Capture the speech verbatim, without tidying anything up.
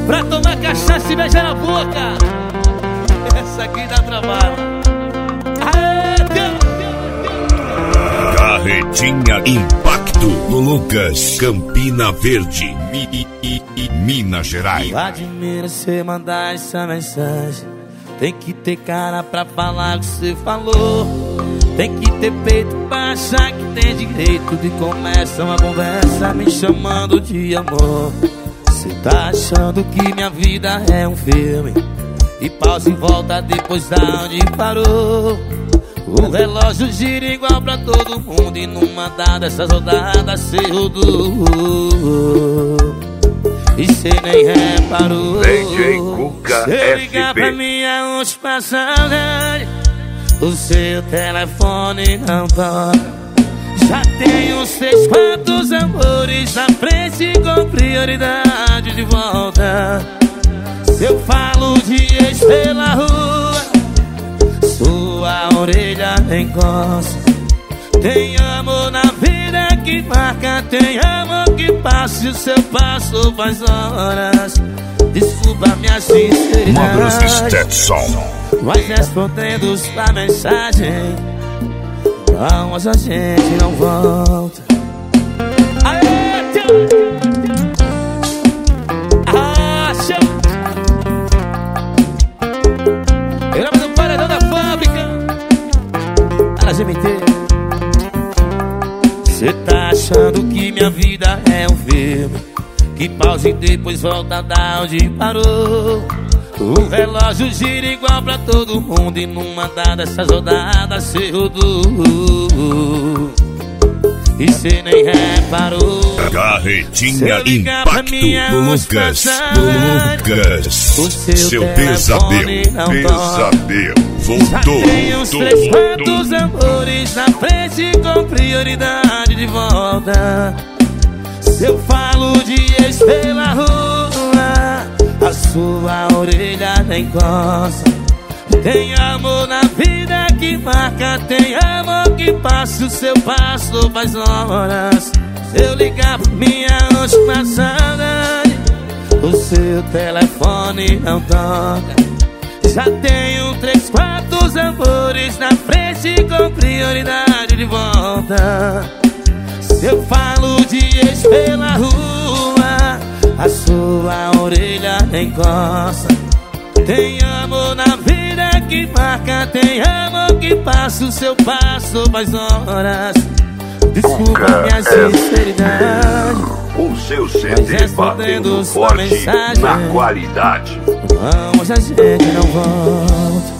pra tomar cachaça e beijar na boca. Essa aqui dá trabalho. Aê, Deus. Carretinha Impacto no Lucas, Campina Verde, Mi, I, I, Minas Gerais. Eu admiro você mandar essa mensagem. Tem que ter cara pra falar o que você falou. Tem que ter peito pra achar que tem direito de começar uma conversa me chamando de amor. Cê tá achando que minha vida é um filme e pausa e volta depois da onde parou. O relógio gira igual pra todo mundo e numa dessas rodadas cê rodou e cê nem reparou. D J Cuca Se eu ligar pra mim aonde passa alguém, o seu telefone não toca. Já tenho seis, quantos amores na frente com prioridade de volta. Se eu falo de ex pela rua, sua orelha nem coça. Tem amor na vida que marca, tem amor que passa e o seu passo faz horas. Desculpa minha sinceridade, Stetson. mas respondendo sua mensagem, não, mas a gente não volta. Aê, tio! Acha! Viramos o paredão da fábrica a G M T. Cê tá achando que minha vida é um filme que pausa e depois volta da onde parou. O relógio gira igual pra todo mundo e numa dessas rodadas cê rodou e cê nem reparou. Carretinha Impacto do Lucas, do Lucas. O seu, seu pesadelo, pesadelo. Voltou, tenho uns três, quantos amores na frente com prioridade de volta. Se eu falo de ex pela rua, a sua orelha nem coça. Tem amor na vida que marca, tem amor que passa, o seu passo faz horas. Se eu ligar pra minha última saudade, o seu telefone não toca. Já tenho três, quatro amores na frente com prioridade de volta. Se eu falo de ex pela rua, a sua orelha nem coça. Tem amor na vida que marca, tem amor que passa, o seu passo faz horas. Desculpa minha sinceridade, o seu C D batendo forte na qualidade. Vamos, a gente não volta.